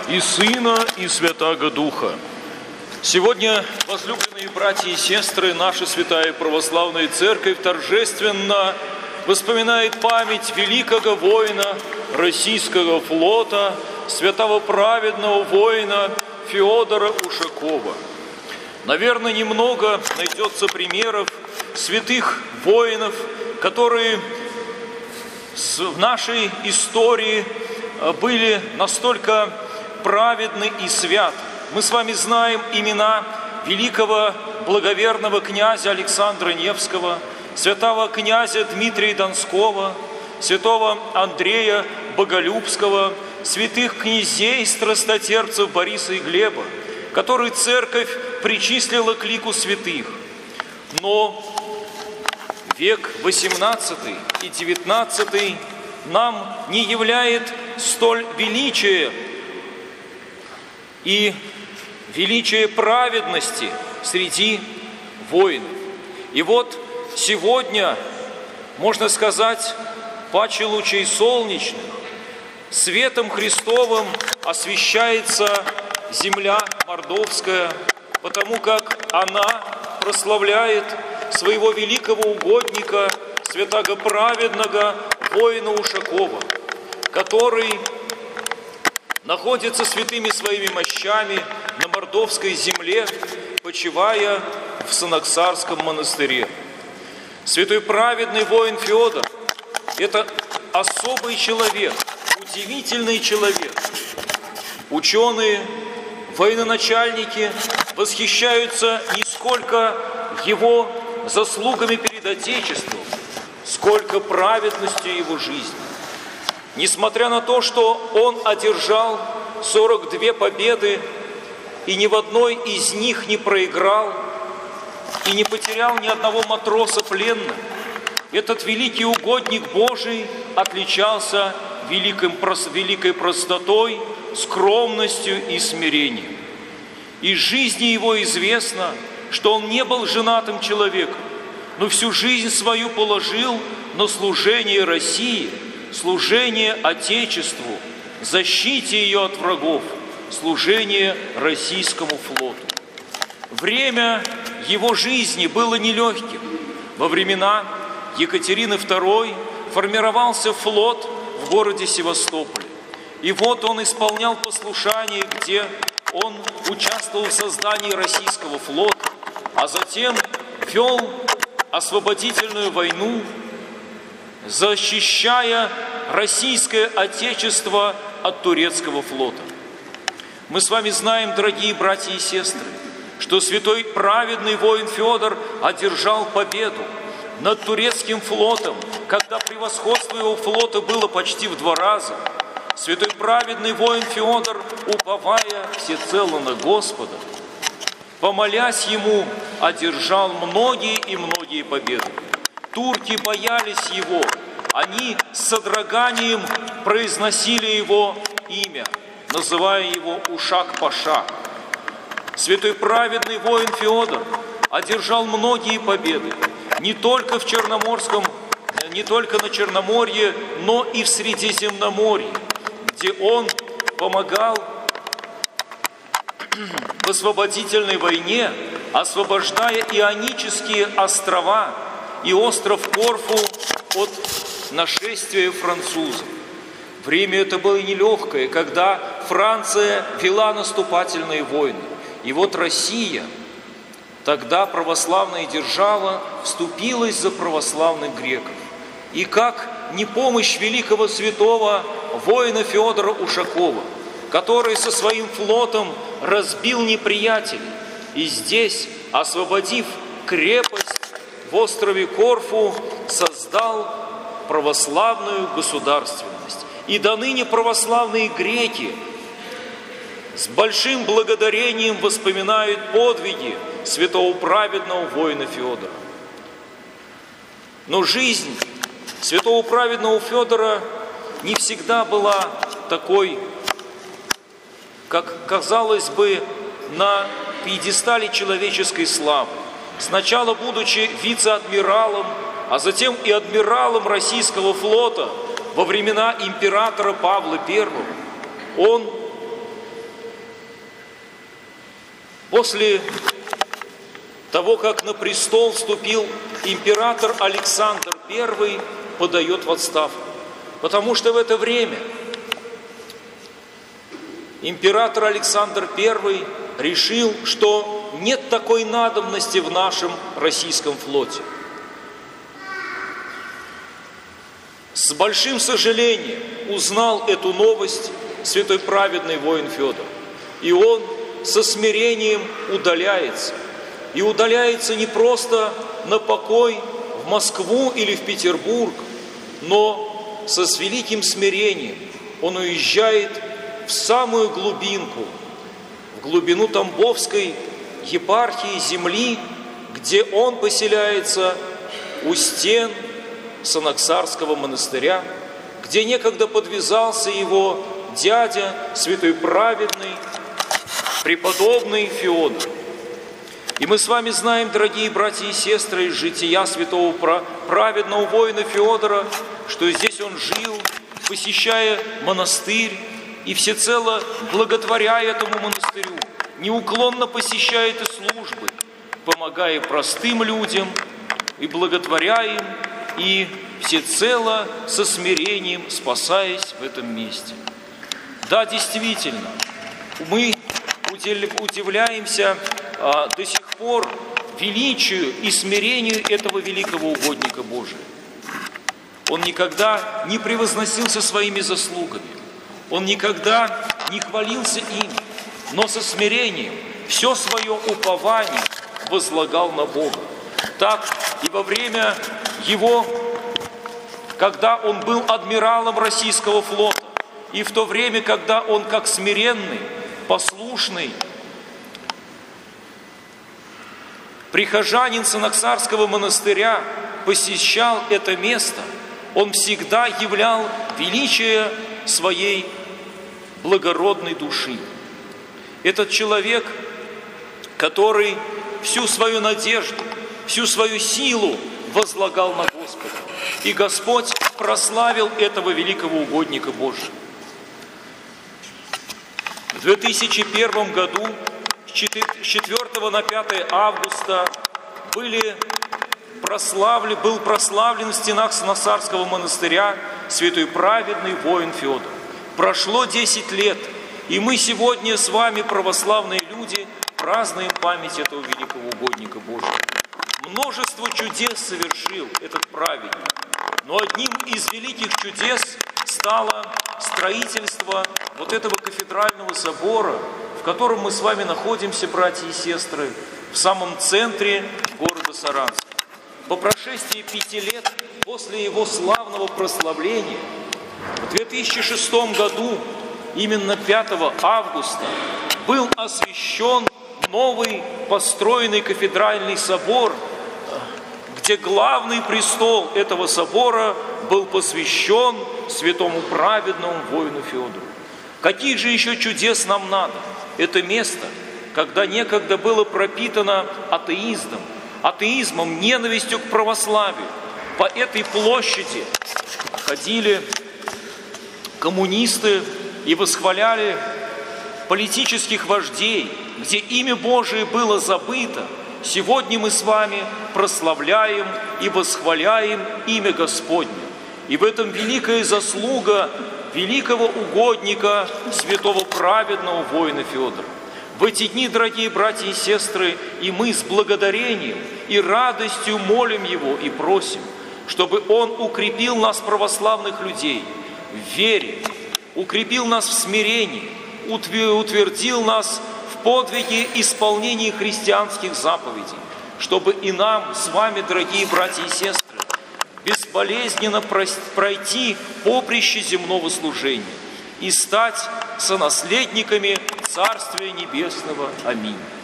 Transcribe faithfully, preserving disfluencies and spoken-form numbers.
и Сына, и Святаго Духа. Сегодня, возлюбленные братья и сестры, наша Святая Православная Церковь торжественно вспоминает память великого воина российского флота, святого праведного воина Феодора Ушакова. Наверное, немного найдется примеров святых воинов, которые в нашей истории были настолько праведны и святы. Мы с вами знаем имена великого благоверного князя Александра Невского, святого князя Дмитрия Донского, святого Андрея Боголюбского, святых князей страстотерпцев Бориса и Глеба, которые церковь причислила к лику святых. Но век восемнадцатый и девятнадцатый нам не являет столь величия и величия праведности среди воинов. И вот сегодня, можно сказать, паче лучей солнечных, светом Христовым освещается земля мордовская, потому как она прославляет своего великого угодника, святаго праведного воина Ушакова, который находится святыми своими мощами на мордовской земле, почивая в Санаксарском монастыре. Святой праведный воин Феодор – это особый человек, удивительный человек. Ученые, военачальники восхищаются не сколько его заслугами перед Отечеством, сколько праведностью его жизни. Несмотря на то, что он одержал сорок две победы и ни в одной из них не проиграл и не потерял ни одного матроса пленным, этот великий угодник Божий отличался великим, великой простотой, скромностью и смирением. Из жизни его известно, что он не был женатым человеком, но всю жизнь свою положил на служение России, служение Отечеству, защите ее от врагов, служение российскому флоту. Время его жизни было нелегким. Во времена Екатерины второй формировался флот в городе Севастополе. И вот он исполнял послушание, где он участвовал в создании российского флота, а затем вел освободительную войну, защищая российское Отечество от турецкого флота. Мы с вами знаем, дорогие братья и сестры, что святой праведный воин Феодор одержал победу над турецким флотом, когда превосходство его флота было почти в два раза. Святой праведный воин Феодор, уповая всецело на Господа, помолясь ему, одержал многие и многие победы. Турки боялись его, они с содроганием произносили его имя, называя его Ушак-Паша. Святой праведный воин Феодор одержал многие победы, не только в Черноморском, не только на Черноморье, но и в Средиземноморье, где он помогал в освободительной войне, освобождая Ионические острова и остров Корфу от нашествия французов. Время это было нелегкое, когда Франция вела наступательные войны. И вот Россия, тогда православная держава, вступилась за православных греков. И как не помощь великого святого воина Феодора Ушакова, который со своим флотом разбил неприятелей, и здесь, освободив крепость в острове Корфу, создал православную государственность. И до ныне православные греки с большим благодарением вспоминают подвиги святого праведного воина Феодора. Но жизнь святого праведного Феодора не всегда была такой, как казалось бы, на пьедестале человеческой славы. Сначала, будучи вице-адмиралом, а затем и адмиралом российского флота во времена императора Павла Первого, он После того, как на престол вступил император Александр Первый, подает в отставку. Потому что в это время император Александр Первый решил, что нет такой надобности в нашем российском флоте. С большим сожалением узнал эту новость святой праведный воин Федор. И он со смирением удаляется. И удаляется не просто на покой в Москву или в Петербург, но со с великим смирением он уезжает в самую глубинку, в глубину Тамбовской епархии земли, где он поселяется у стен Санаксарского монастыря, где некогда подвязался его дядя, святой праведный, преподобный Феодор. И мы с вами знаем, дорогие братья и сестры, из жития святого праведного воина Феодора, что здесь он жил, посещая монастырь и всецело благотворяя этому монастырю, неуклонно посещает и службы, помогая простым людям и благотворя им, и всецело со смирением спасаясь в этом месте. Да, действительно, мы удивляемся а, до сих пор величию и смирению этого великого угодника Божия. Он никогда не превозносился своими заслугами, он никогда не хвалился ими, но со смирением все свое упование возлагал на Бога. Так и во время его, когда он был адмиралом российского флота, и в то время, когда он как смиренный, послушный прихожанин Санаксарского монастыря посещал это место, он всегда являл величие своей благородной души. Этот человек, который всю свою надежду, всю свою силу возлагал на Господа. И Господь прославил этого великого угодника Божия. В две тысячи первом году с четвёртого на пятое августа были прославлен, был прославлен в стенах Санаксарского монастыря святой праведный воин Феодор. Прошло десять лет, и мы сегодня с вами, православные люди, празднуем память этого великого угодника Божия. Множество чудес совершил этот праведник, но одним из великих чудес стало строительство вот этого кафедрального собора, в котором мы с вами находимся, братья и сестры, в самом центре города Саранска. По прошествии пяти лет после его славного прославления, в две тысячи шестом году, именно пятого августа, был освящен новый построенный кафедральный собор, где главный престол этого собора был посвящен святому праведному воину Феодору. Каких же еще чудес нам надо? Это место, когда некогда было пропитано атеизмом, атеизмом, ненавистью к православию. По этой площади ходили коммунисты и восхваляли политических вождей, где имя Божие было забыто. Сегодня мы с вами прославляем и восхваляем имя Господне. И в этом великая заслуга великого угодника, святого праведного воина Феодора. В эти дни, дорогие братья и сестры, и мы с благодарением и радостью молим Его и просим, чтобы Он укрепил нас, православных людей, в вере, укрепил нас в смирении, утвердил нас в подвиге исполнения христианских заповедей, чтобы и нам с вами, дорогие братья и сестры, безболезненно пройти поприще земного служения и стать сонаследниками Царствия Небесного. Аминь.